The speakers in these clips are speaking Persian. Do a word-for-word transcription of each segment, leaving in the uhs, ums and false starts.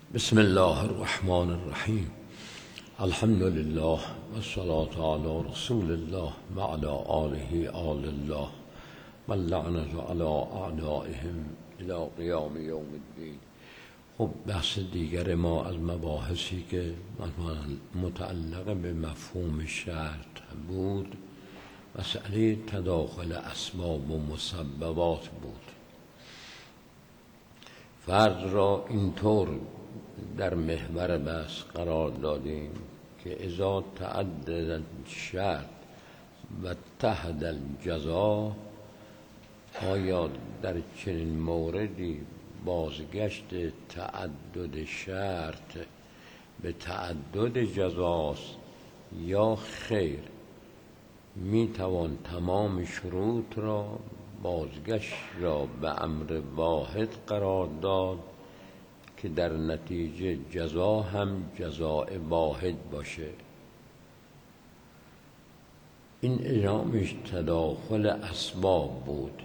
بسم الله الرحمن الرحیم. الحمد لله والصلاة علی رسول الله وعلى آله آل الله واللعنة علی اعدائهم الی قیام یوم الدین. خب بحث دیگر ما از مباحثی که متعلق به مفهوم شرط بود مسئله تداخل اسباب و مسببات بود. فرض را اینطور در محور بحث قرار دادیم که اذا تعدد شرط و اتحد الجزا، آیا در چنین موردی بازگشت تعدد شرط به تعدد جزاست یا خیر؟ می توان تمام شروط را بازگشت را به امر واحد قرار داد که در نتیجه جزا هم جزاء واحد باشه. این اعلامش تداخل اسباب بود،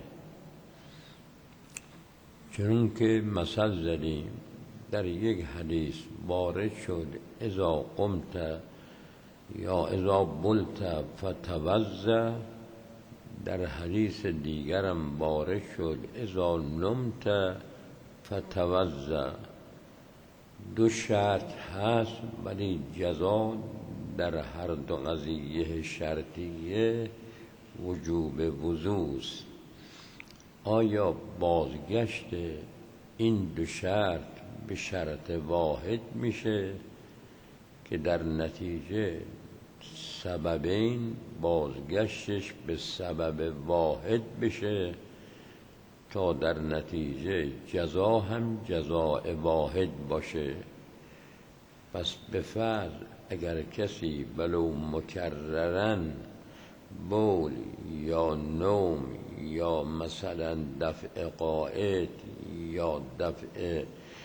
چون که مثل زدیم در یک حدیث وارد شد اذا قمت یا اذا بلت فتوضا، در حدیث دیگرم وارد شد اذا نمت فتوضا. دو شرط هست ولی جزا در هر دو قضیه شرطیه وجوب وضو است. آیا بازگشت این دو شرط به شرط واحد میشه که در نتیجه سببین بازگشتش به سبب واحد بشه تا در نتیجه جزا هم جزاء واحد باشه؟ پس به فرض اگر کسی ولو مکررن بول یا نوم یا مثلا دفع قائد یا دفع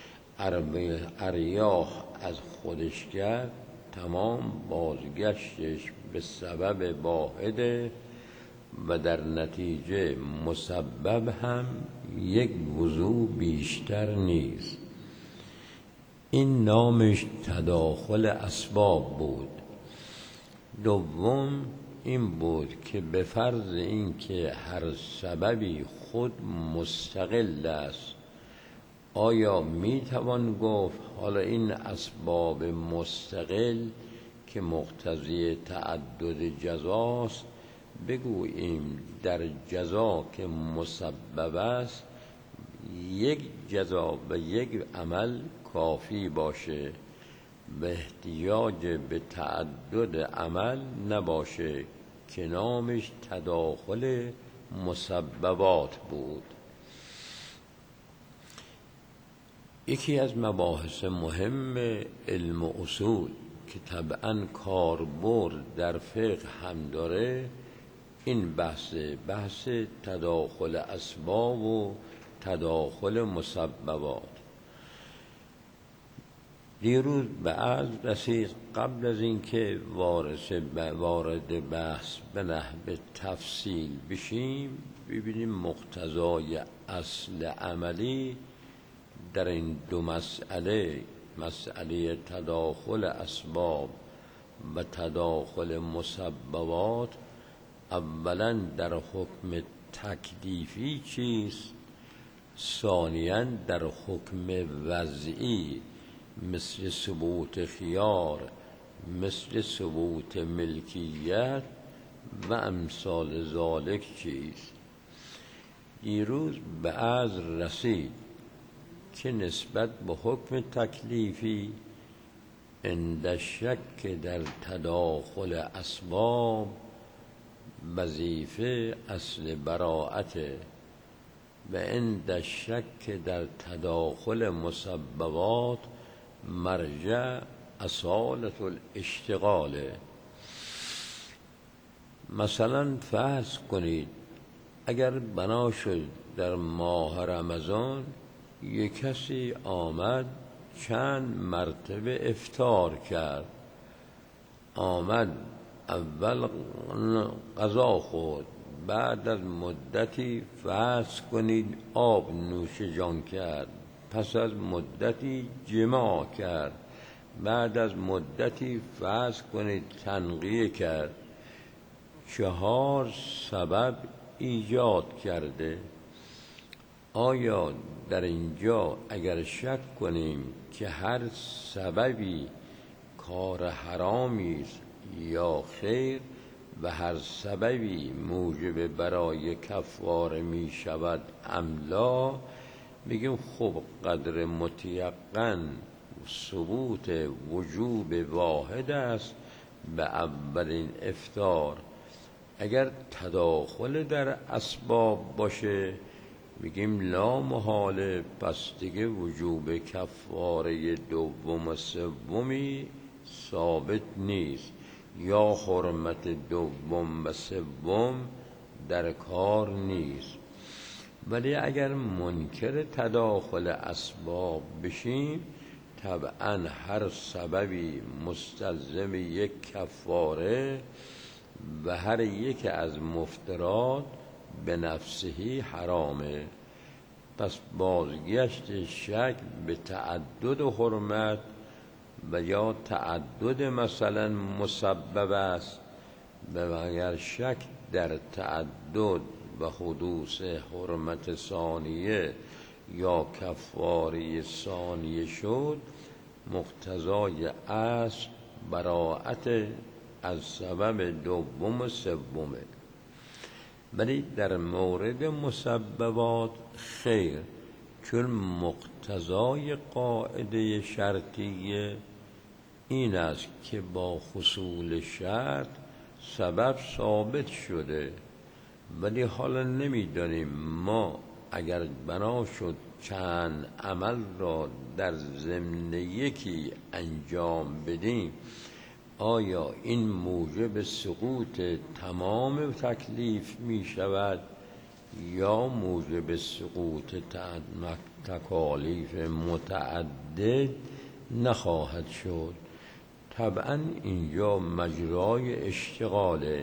اریاح از خودش کرد، تمام بازگشتش به سبب واحده و در نتیجه مسبب هم یک وضو بیشتر نیست. این نامش تداخل اسباب بود. دوم این بود که به فرض این که هر سببی خود مستقل است، آیا می توان گفت حالا این اسباب مستقل که مقتضی تعدد جزاست بگوییم در جزا که مسبب است یک جزا و یک عمل کافی باشه و احتیاج به تعدد عمل نباشه که نامش تداخل مسببات بود. یکی از مباحث مهم علم اصول که طبعا کاربرد در فقه هم داره این بحث بحث تداخل اسباب و تداخل مسببات. دیروز به عرض رسید قبل از اینکه وارد بحث به نحو تفصیل بشیم ببینیم مقتضای اصل عملی در این دو مسئله، مسئله تداخل اسباب و تداخل مسببات، اولا در حکم تکلیفی چیست، ثانیاً در حکم وضعی مثل ثبوت خیار، مثل ثبوت ملکیت و امثال ذالک چیست. دیروز به عرض رسید که نسبت به حکم تکلیفی عند شک در تداخل اسباب وظیفه اصل براعت و عند شک در تداخل مسببات مرجع اصالت الاشتغال. مثلا فرض کنید اگر بنا شد در ماه رمضان یک کسی آمد چند مرتبه افطار کرد، آمد اول غذا خورد، بعد از مدتی فرض کنید آب نوش جان کرد، پس از مدتی جماع کرد، بعد از مدتی فرض کنید تنقیه کرد، چهار سبب ایجاد کرده. آیا در اینجا اگر شک کنیم که هر سببی کار حرامی است یا خیر و هر سببی موجب برای کفاره می شود ام لا، میگیم خب قدر متیقن ثبوت وجوب واحد است به اولین افطار. اگر تداخل در اسباب باشه میگیم لا محاله، پس دیگه وجوب کفاره دوم و سومی ثابت نیست، یا حرمت دوم و سوم در کار نیست. ولی اگر منکر تداخل اسباب بشیم، طبعا هر سببی مستلزم یک کفاره و هر یک از مفطرات به نفسهی حرامه. پس بازگشت شک به تعدد حرمت و یا تعدد مثلا مسبب است، و اگر شک در تعدد و حدوث حرمت ثانیه یا کفاره ثانیه شد، مقتضای اصل براءت از سبب دوم و سومه. ولی در مورد مسببات خیر، چون مقتضای قاعده شرطیه این است که با حصول شرط سبب ثابت شده، ولی حالا نمیدانیم ما اگر بنا شد چند عمل را در ضمن یکی انجام بدیم، آیا این موجب سقوط تمام تکلیف می شود یا موجب سقوط تکالیف متعدد نخواهد شد؟ طبعا اینجا مجرای اشتغاله.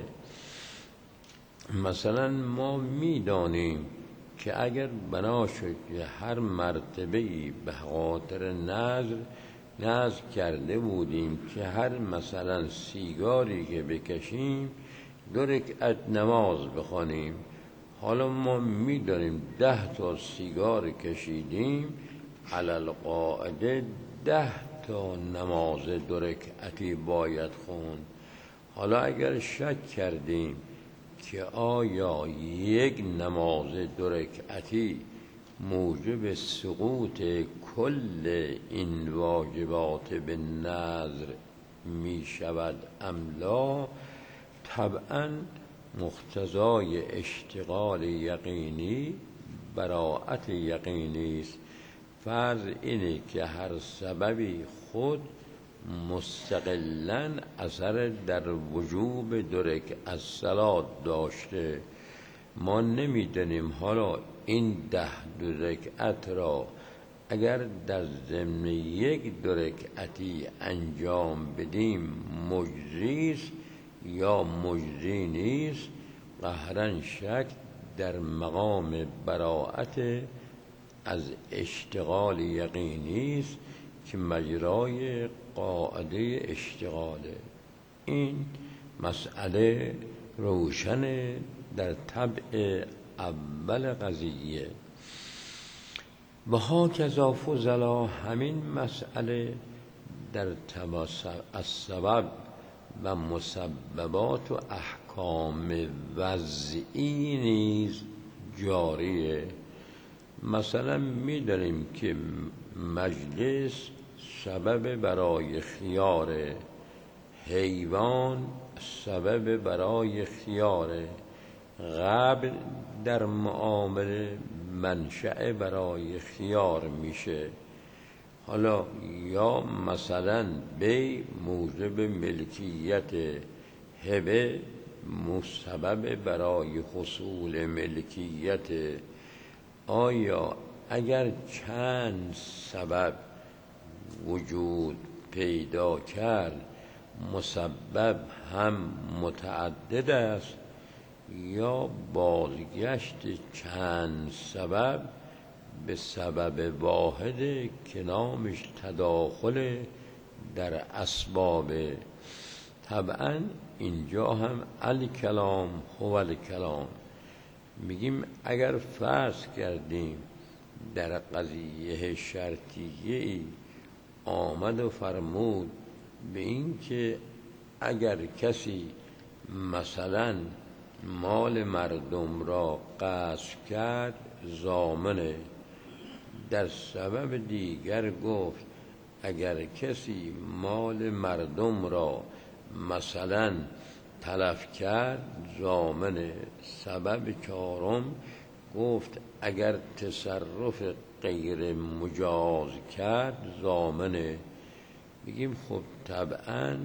مثلا ما می دانیم که اگر بنا شد که هر مرتبه‌ای به خاطر نذر نذر کرده بودیم که هر مثلا سیگاری که بکشیم دو رکعت نماز بخوانیم، حالا ما می‌دانیم ده تا سیگار کشیدیم، علل قاعده ده تا نماز دو رکعتی باید خوند. حالا اگر شک کردیم که آیا یک نماز دو رکعتی موجب سقوط کل این واجبات به نذر می شود ام لا، طبعا مقتضای اشتغال یقینی براءت یقینی است. فرض اینه که هر سببی خود مستقلاً اثر در وجوب دو رکعت صلات داشته. ما نمیدونیم حالا این ده دو رکعت را اگر در ضمن یک دو رکعتی انجام بدیم مجزی است یا مجزی نیست. قهرن شک در مقام براءت از اشتغال یقینی است که مجرای قاعده اشتغاله. این مسئله روشن در طبع اول قضیه. و هاکذا فضلا، همین مسئله در السبب و مسببات و احکام وضعی نیز جاریه. مثلا می‌دانیم که مجلس سبب برای خیاره، حیوان سبب برای خیاره، قبل در معامله منشأ برای خیار میشه. حالا یا مثلا بی موجب ملکیت، هبه مسبب برای حصول ملکیت. آیا اگر چند سبب وجود پیدا کرد مسبب هم متعدد است، یا بازگشت چند سبب به سبب واحد که نامش تداخل در اسباب. طبعا اینجا هم الکلام هو الکلام. میگیم اگر فرض کردیم در قضیه شرطیه ای آمد و فرمود به این که اگر کسی مثلا مال مردم را غصب کرد ضامنه، در سبب دیگر گفت اگر کسی مال مردم را مثلا تلف کرد ضامنه، سبب چهارم گفت اگر تصرف غیر مجاز کرد ضامنه. بگیم خب طبعا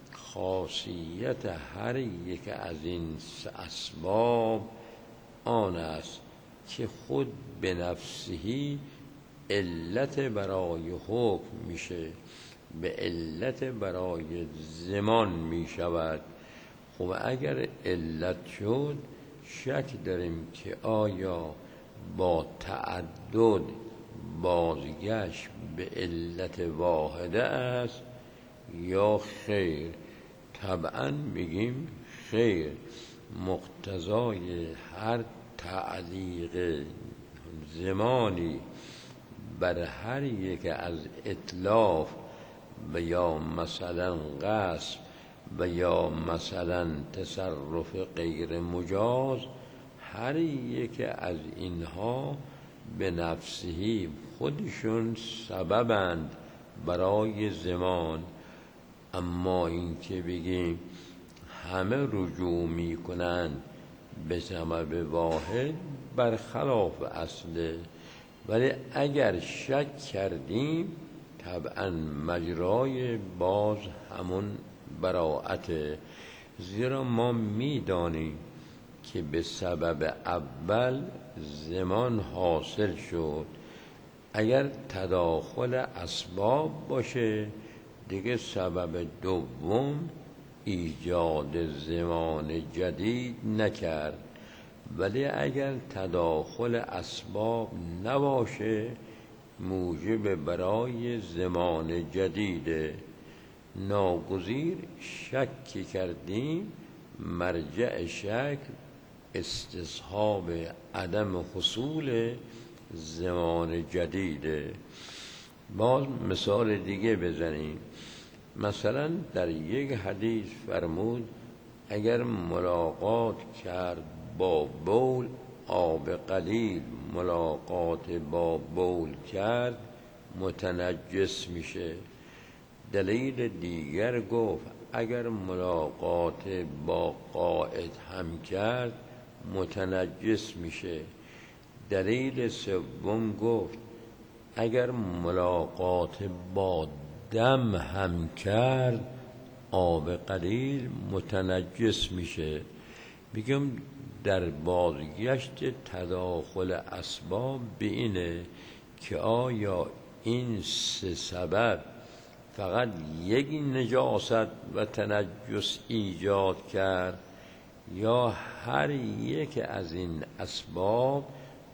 خاصیت هر یک از این اسباب آن است که خود به نفسهی علت برای حکم میشه، به علت برای زمان میشود. خب اگر علت شد شک داریم که آیا با تعدد بازگشت به علت واحده است یا خیر؟ طبعا میگیم خیر. مقتضای هر تعلیق زمانی بر هر یک از اتلاف و یا مثلا غصب و یا مثلا تصرف غیر مجاز، هر یک از اینها به نفسهی خودشون سببند برای زمان. اما این که بگیم همه رجوع می کنند به سبب واحد برخلاف اصله. ولی اگر شک کردیم طبعا مجرای باز همون براعته، زیرا ما می دانیم که به سبب اول زمان حاصل شد. اگر تداخل اسباب باشه دیگه سبب دوم ایجاد زمان جدید نکرد. ولی اگر تداخل اسباب نباشه موجب برای زمان جدیده. ناگزیر شک کردیم، مرجع شک استصحاب عدم حصول زمان جدیده. باز مثال دیگه بزنیم. مثلا در یک حدیث فرمود اگر ملاقات کرد با بول آب قلیل، ملاقات با بول کرد متنجس میشه. دلیل دیگر گفت اگر ملاقات با قائد هم کرد متنجس میشه. دلیل سوم گفت اگر ملاقات با دم هم کرد آب قلیل متنجس میشه. میگم در بازگشت تداخل اسباب به اینه که آیا این سه سبب فقط یک نجاست و تنجس ایجاد کرد یا هر یک از این اسباب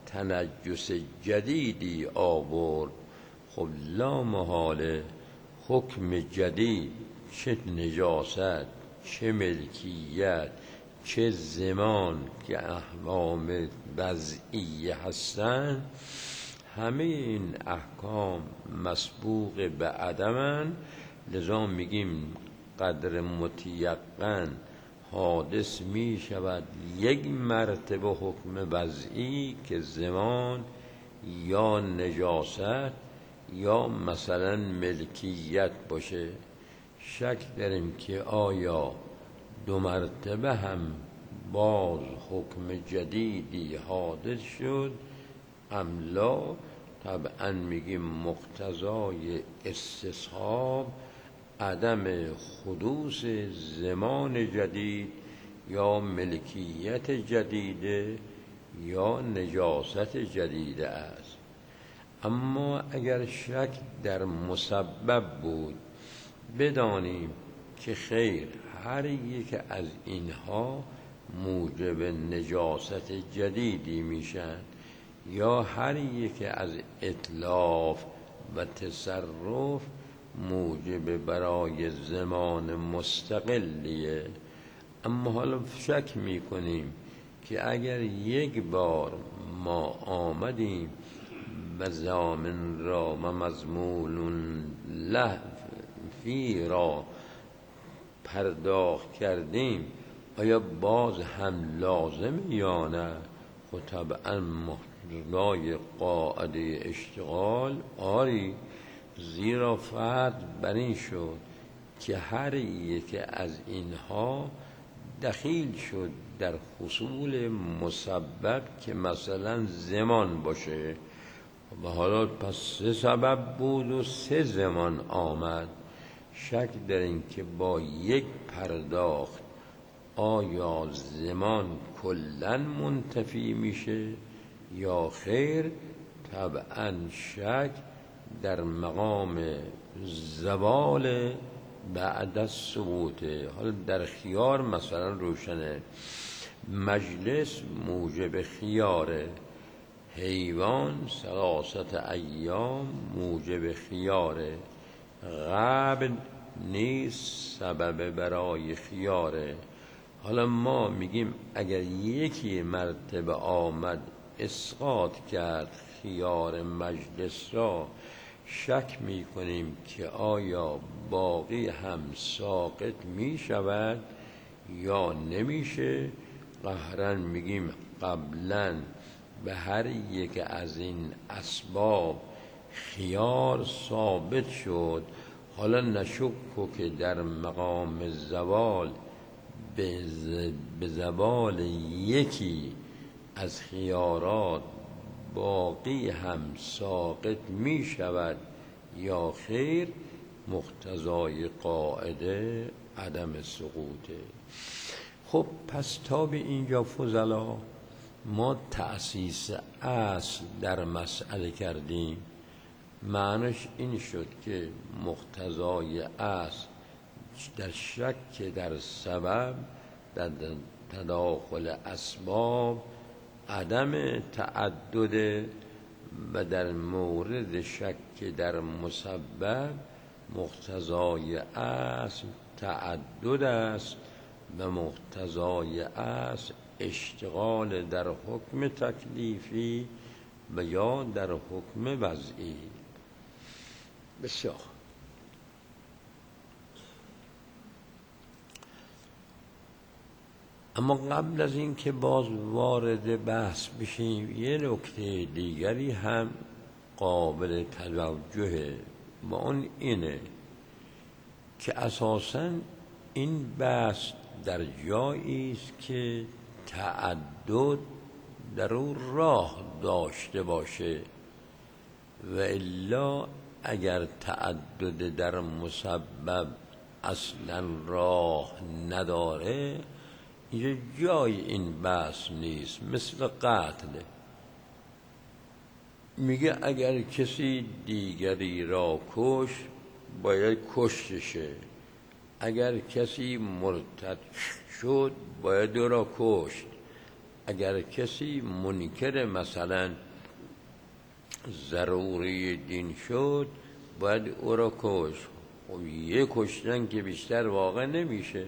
تنجس جدیدی آورد. خب لا محاله حکم جدید، چه نجاست چه ملکیت چه زمان که احکام وضعی هستند، همه این احکام مسبوق به عدمن. لذا میگیم قدر متیقن حادث می شود یک مرتبه حکم وضعی که زمان یا نجاست یا مثلا ملکیت باشه. شک داریم که آیا دو مرتبه هم باز حکم جدیدی حادث شد ام لا. طبعا میگیم مقتضای استصحاب عدم حدوث زمان جدید یا ملکیت جدیده یا نجاست جدیده است. اما اگر شک در مسبب بود بدانیم که خیر هر یک از اینها موجب نجاست جدیدی میشن. یا هر یک از اتلاف و تصرف موجب برای زمان مستقلیه. اما حالا شک میکنیم که اگر یک بار ما آمدیم و ضامن را و مضمون له فی را پرداخت کردیم آیا باز هم لازم یا نه؟ خب طبعا مقتضای قاعده اشتغال آری، زیرا فرد بر این شد که هر یک از اینها دخیل شد در حصول مسبب که مثلا زمان باشه و حالا پس سه سبب بود و سه زمان آمد. شک در این که با یک پرداخت آیا زمان کلن منتفی میشه یا خیر؟ طبعا شک در مقام زوال بعد از ثبوته. حالا در خیار مثلا روشنه، مجلس موجب خیاره، حیوان ثلاثت ایام موجب خیاره، قبل نیست سبب برای خیاره. حالا ما میگیم اگر یکی مرتبه آمد اسقاط کرد خیار مجلس را، شک میکنیم که آیا باقی هم ساقط میشود یا نمیشه. قهرا میگیم قبلا به هر یک از این اسباب خیار ثابت شد. حالا نشک که در مقام زوال به زوال یکی از خیارات باقی هم ساقط می شود یا خیر، مقتضای قاعده عدم سقوطه. خب پس تا به اینجا فضلا ما تأسیس اصل در مسئله کردیم. معنیش این شد که مقتضای اصل در شک در سبب، در تداخل اسباب عدم تعدد، و در مورد شک در مسبب مقتضای اصل تعدد است و مقتضای اصل اشتغال در حکم تکلیفی و یا در حکم وضعی. بسیار اما قبل از این که باز وارد بحث بشیم، یه نکته دیگری هم قابل توجهه و اون اینه که اساساً این بحث در جایی است که تعدد در اون راه داشته باشه، و الا اگر تعدد در مسبب اصلا راه نداره اینجا جای این بحث نیست. مثل قتل، میگه اگر کسی دیگری را کش باید کشتشه، اگر کسی مرتد شد باید او را کشت، اگر کسی منکر مثلا ضروری دین شد باید او را کشت. و یه کشتن که بیشتر واقع نمیشه.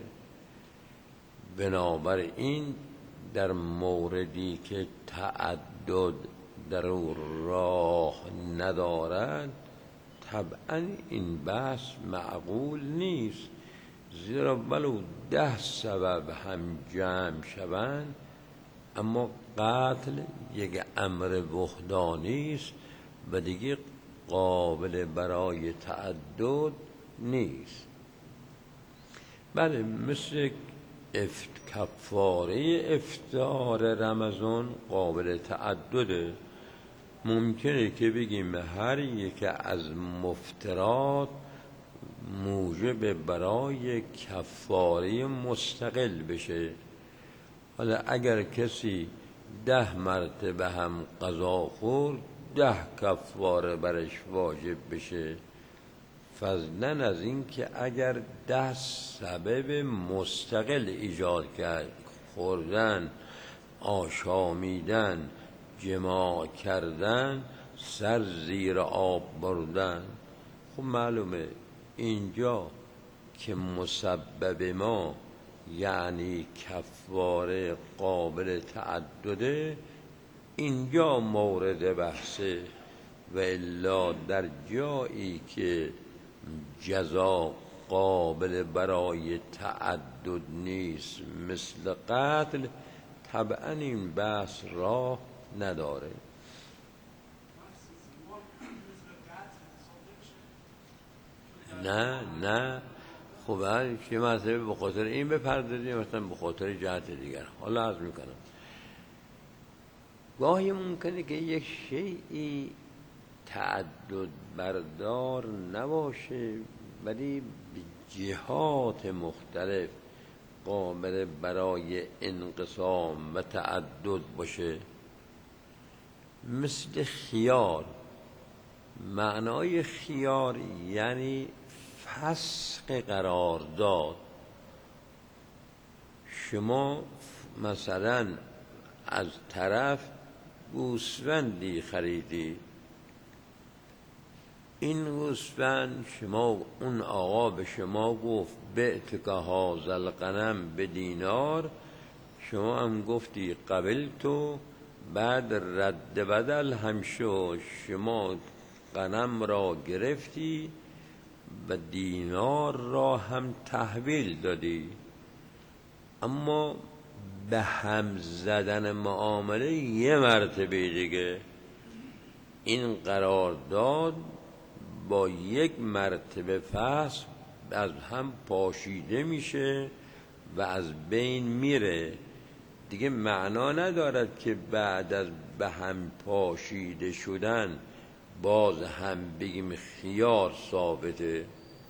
بنابراین در موردی که تعدد در او راه ندارد طبعا این بحث معقول نیست، زیرا ولو ده سبب هم جمع شوند اما قتل یک امر وحدانی است و دیگه قابل برای تعدد نیست. بله، مثل افت کفاره افطار رمضان قابل تعدده. ممکنه که بگیم هر یک از مفطرات موجب برای کفاره مستقل بشه. حالا اگر کسی ده مرتبه هم قضا خورد ده کفاره برش واجب بشه، فضلا از این که اگر ده سبب مستقل ایجاد کرد، خوردن، آشامیدن، جماع کردن سر زیر آب بردن. خب معلومه اینجا که مسبب ما یعنی کفاره قابل تعدده، اینجا مورد بحثه، و الا در جایی که جزا قابل برای تعدد نیست مثل قتل، طبعا این بحث راه نداره. نه نه خب هر چه مسئله به خاطر این بپردازیم، مثلا به خاطر جهت دیگر. حالا عرض میکنم گاهی ممکنه که یک شیئی تعدد بردار نباشه ولی به جهات مختلف قابل برای انقسام و تعدد باشه. مثل خیار. معنای خیار یعنی فسخ قرارداد. شما مثلا از طرف گوسفندی خریدی، این گوسفند شما اون آقا به شما گفت بعتک هذا الغنم به دینار، شما هم گفتی قبل تو، بعد رد بدل هم شد، شما غنم را گرفتی و دینار را هم تحویل دادی. اما به هم زدن معامله یه مرتبه دیگه، این قرارداد با یک مرتبه فصل از هم پاشیده میشه و از بین میره دیگه. معنا ندارد که بعد از به هم پاشیده شدن باز هم بگیم خیار ثابته.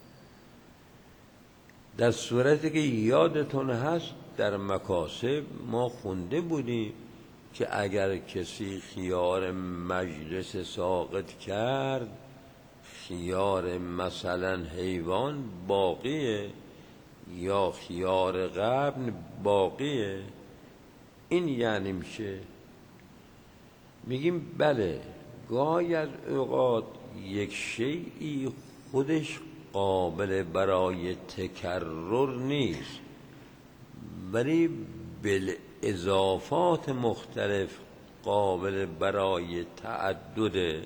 در صورتی که یادتون هست در مکاسب ما خونده بودیم که اگر کسی خیار مجلس ساقط کرد، خیار مثلا حیوان باقیه یا خیار قبل باقیه. این یعنی میشه میگیم بله گاهی از اوقات یک شیئی خودش قابل برای تکرر نیست ولی بالاضافات مختلف قابل برای تعدده.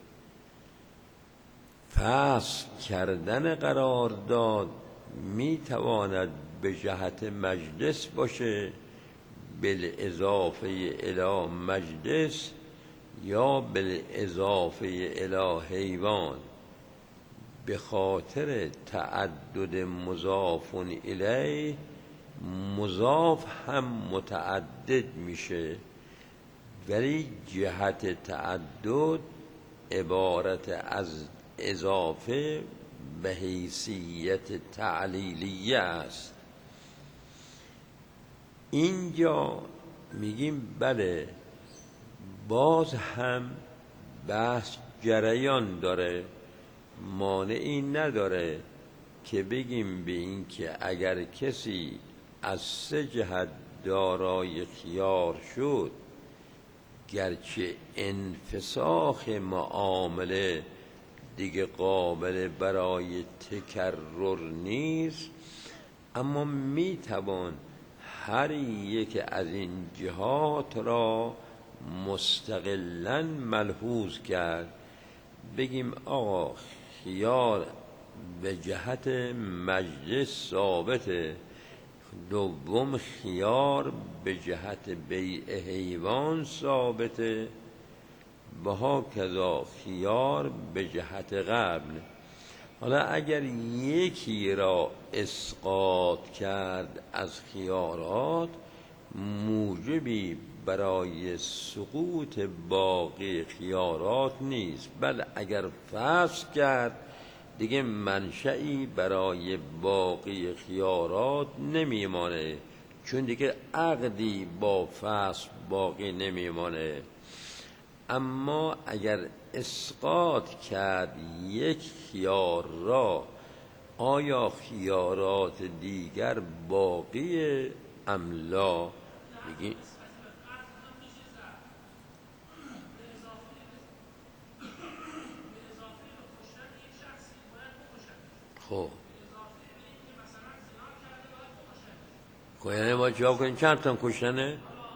فسخ کردن قرارداد می تواند به جهت مجلس باشه بالاضافه الی مجلس یا بالاضافه الی حیوان. به خاطر تعدد مضاف الیه مضاف هم متعدد میشه ولی جهت تعدد عبارت از اضافه به حیثیت تعلیلیه است. اینجا میگیم بله باز هم بحث جریان داره، مانعی نداره که بگیم به این که اگر کسی از سه جهت دارای خیار شد، گرچه انفساخ معامله دیگه قابل برای تکرر نیست، اما میتوان هر یک از این جهات را مستقلاً ملحوظ کرد. بگیم آقا خیار به جهت مجلس ثابته، دوم خیار به جهت بیع حیوان ثابته، و هاکذا خیار به جهت قبل. حالا اگر یکی را اسقاط کرد از خیارات، موجبی برای سقوط باقی خیارات نیست، بل اگر فسخ کرد دیگه منشئی برای باقی خیارات نمیمانه، چون دیگه عقدی با فسخ باقی نمیمانه. اما اگر اسقاط کرد یک خیار را، آیا خیارات دیگر باقی ام لا؟ بگی خب خب یعنی با جا کنیم چند تن کشتنه؟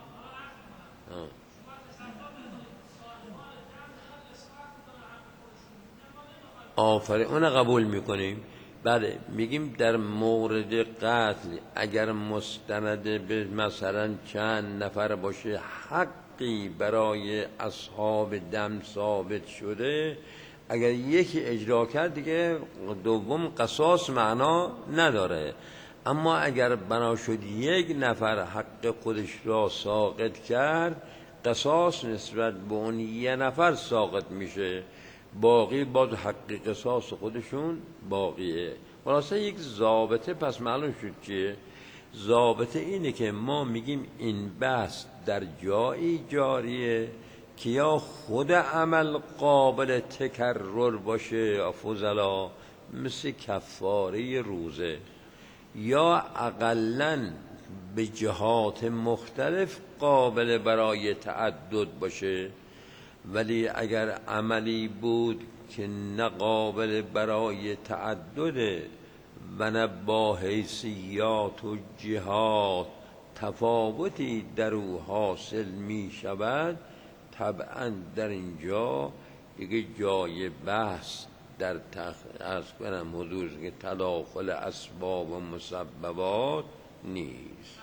آفرین، اون قبول میکنیم. بله میگیم در مورد قتل اگر مستند به مثلا چند نفر باشه حقی برای اصحاب دم ثابت شده، اگر یکی اجرا کرد دیگه دوم قصاص معنا نداره. اما اگر بنا شد یک نفر حق خودش را ساقط کرد، قصاص نسبت به اون یک نفر ساقط میشه، باقی باز حق قصاص خودشون باقیه. خلاصه یک ضابطه پس معلوم شد که ضابطه اینه که ما میگیم این بحث در جایی جاریه که یا خود عمل قابل تکرر باشه فضلا مثل کفاره روزه، یا اقلن به جهات مختلف قابل برای تعدد باشه. ولی اگر عملی بود که نه قابل برای تعدده و نه با حیثیات و جهات تفاوتی در او حاصل می شود، طبعا در اینجا دیگه جای بحث در از کنم حضور که تداخل اسباب و مسببات نیست.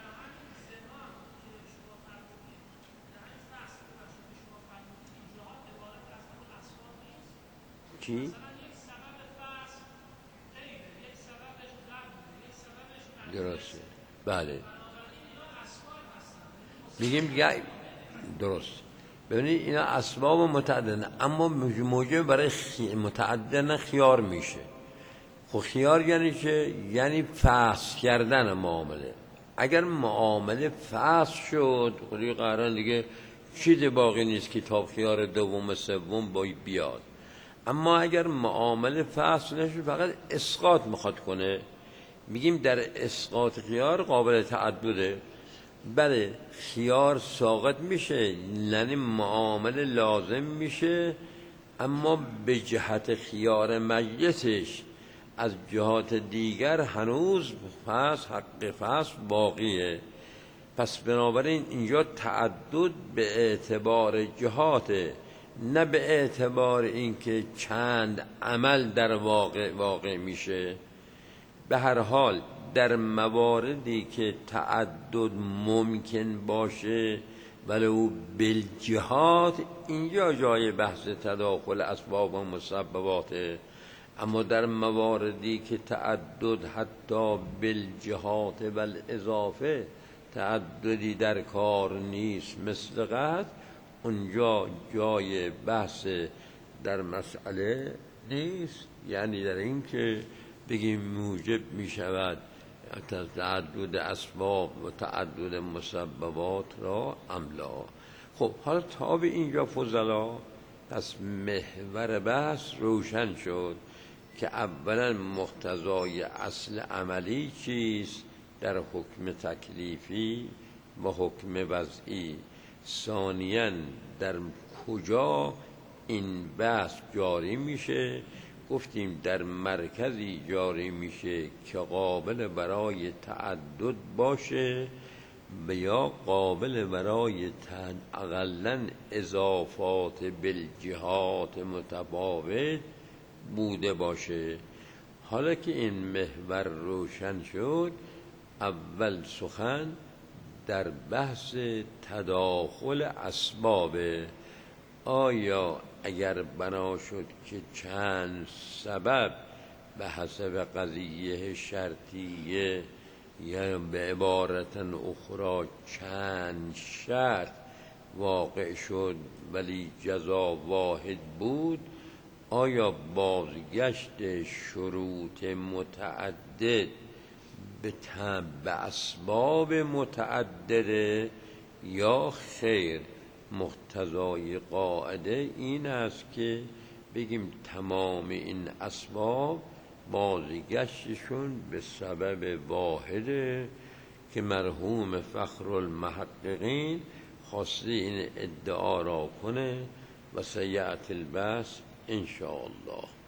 چی؟ درسته. بله میگیم دیگه درست. ببینید اینا اسباب متعددن اما موجب برای خی... متعددن خیار میشه. خب خیار یعنی چه؟ یعنی فسخ کردن معامله. اگر معامله فسخ شد خودی قرار دیگه چیز باقی نیست که تا خیار دوم سوم باید بیاد. اما اگر معامله فسخ نشد فقط اسقاط میخواد کنه، میگیم در اسقاط خیار قابل تعدده. بله خیار ساقط میشه یعنی معامله لازم میشه، اما به جهت خیار مجلسش از جهات دیگر هنوز فسخ حق فسخ باقیه. پس بنابراین اینجا تعدد به اعتبار جهاته، نه به اعتبار اینکه چند عمل در واقع واقع میشه. به هر حال در مواردی که تعدد ممکن باشه ولو بالجهات، اینجا جای بحث تداخل اسباب و مسبباته. اما در مواردی که تعدد حتی بالجهات و الاضافه تعددی در کار نیست مثل قتل، اونجا جای بحث در مسئله نیست. یعنی در این که بگیم موجب می شود تعدد اسباب و تعدد مسببات را املا. خب حالا تا به اینجا فضلا، پس محور بحث روشن شد که اولا مقتضای اصل عملی چیست در حکم تکلیفی و حکم وضعی، ثانیاً در کجا این بحث جاری میشه. گفتیم در مرکزی جاری میشه که قابل برای تعدد باشه و یا قابل برای اقلاً اضافات بالجهات متفاوت بوده باشه. حالا که این محور روشن شد، اول سخن در بحث تداخل اسباب. آیا اگر بنا شد که چند سبب به حسب قضیه شرطیه یا به عبارت اخرى چند شرط واقع شد ولی جزا واحد بود، آیا بازگشت شروط متعدد به تبع اسباب متعدده یا خیر؟ مقتضای قاعده این است که بگیم تمام این اسباب بازگشتشون به سبب واحده که مرحوم فخر المحققین خواسته این ادعا را کنه و سیأتی البحث ان شاء الله.